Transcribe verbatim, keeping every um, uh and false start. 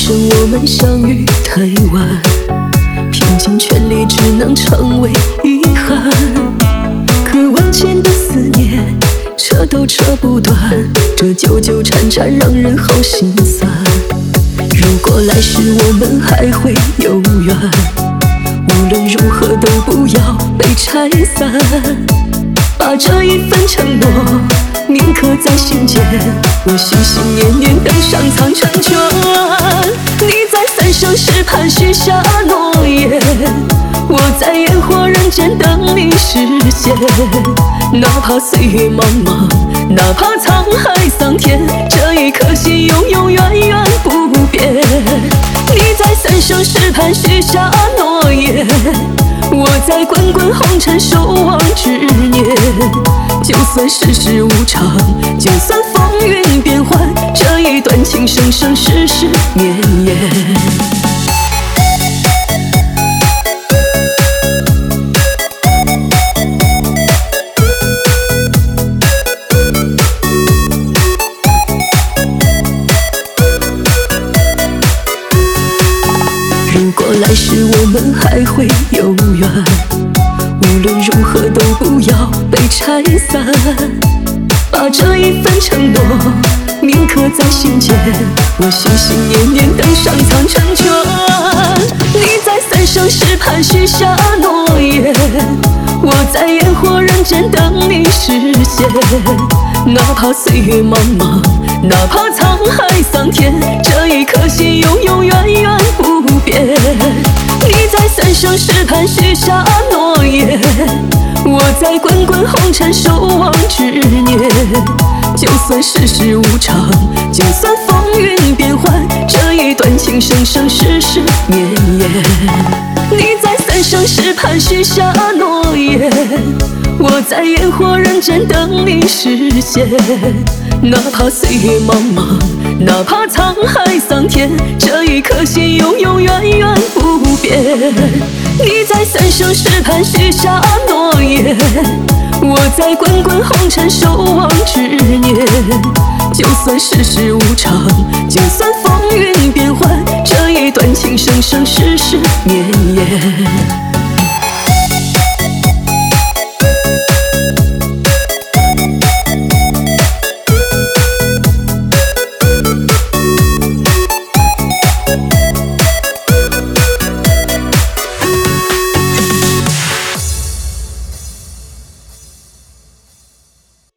生我们相遇太晚，拼尽全力只能成为遗憾。可万千的思念，扯都扯不断，这纠纠缠缠让人好心酸。如果来世我们还会有缘，无论如何都不要被拆散。把这一份承诺铭刻在心间，我心心念念登上苍成全。你在三生石畔许下诺言，我在烟火人间等你实现。哪怕岁月茫茫，哪怕沧海桑田，这一颗心永永远远不变。你在三生石畔许下诺言，我在滚滚红尘守望执念。就算世事无常，就算风云变幻，这一段情生生世世绵延。如果来世我们还会有缘，无论如何都不要被拆散。把这一份承诺铭刻在心间，我心心念念登上苍成全。你在三生石畔许下诺言，我在烟火人间等你实现。哪怕岁月茫茫，哪怕沧海桑田，这一颗心永永远远不变。你在三生石畔许下诺言，我在滚滚红尘守望执念。就算世事无常，就算风云变幻，这一段情生生世世绵延。你在三生石畔许下诺言，我在烟火人间等你实现。哪怕岁月茫茫，哪怕沧海桑田，这一颗心永永远远不变。你在三生石畔许下诺言，我在滚滚红尘守望执念。就算世事无常，就算风云变幻，这一段情生生世世绵延。